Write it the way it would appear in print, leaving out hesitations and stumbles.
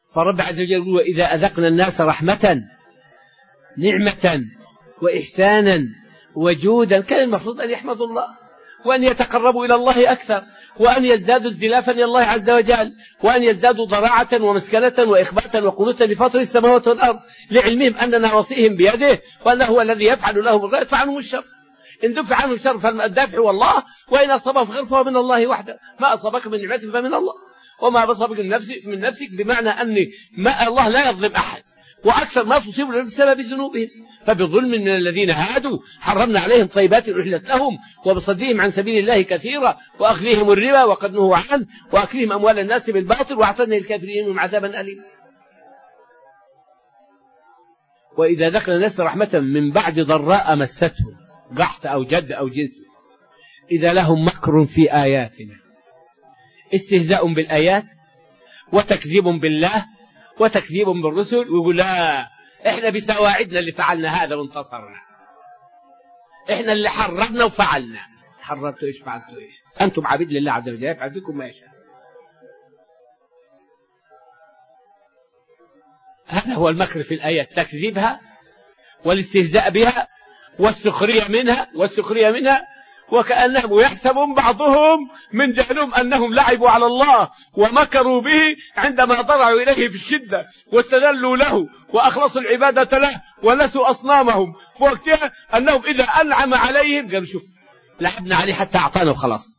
فرب عز وجل يقول وإذا أذقنا الناس رحمة نعمة وإحسانا وجودا كان المفروض أن يحمدوا الله وأن يتقربوا إلى الله أكثر وأن يزدادوا ازدلافا إلى الله عز وجل وأن يزدادوا ضراعة ومسكنة وإخباتا وقنوتا لفاطر السماوات والأرض لعلمهم أن نواصيهم بيده وأنه هو الذي يفعل لهم الخير يدفع عنهم الشر. إن دفع عنه الشر فالدافع هو الله وإن أصابه خير فهو من الله وحده. ما أصابك من نعمة فمن الله وما أصابك من نفسك بمعنى أن ما الله لا يظلم أحد وأكثر ما تصيب بسبب ذنوبهم. فبظلم من الذين هادوا حرمنا عليهم طيبات أحلت لهم وبصدهم عن سبيل الله كثيرا وأخذهم الربا وقد نهوا عنه وأكلهم أموال الناس بالباطل وأعتدنا للكافرين منهم عذابا أليما. وإذا ذكر الناس رحمة من بعد ضراء مستهم قحط أو جد أو جنس إذا لهم مكر في آياتنا استهزاء بالآيات وتكذيب بالله وتكذيب بالرسل ويقول لا احنا بسواعدنا اللي فعلنا هذا وانتصرنا احنا اللي حررنا وفعلنا. حررتوا ايش فعلتوا ايش؟ انتم عبيد لله عز وجل يفعل فيكم ما يشاء. هذا هو المكر في الآيات تكذيبها والاستهزاء بها والسخرية منها وكأنهم يحسبون بعضهم من جهلهم أنهم لعبوا على الله ومكروا به عندما ضرعوا إليه في الشدة واستدلوا له وأخلصوا العبادة له ونسوا أصنامهم في وقتها أنهم إذا أنعم عليهم قالوا شوف لعبنا عليه حتى أعطانا وخلاص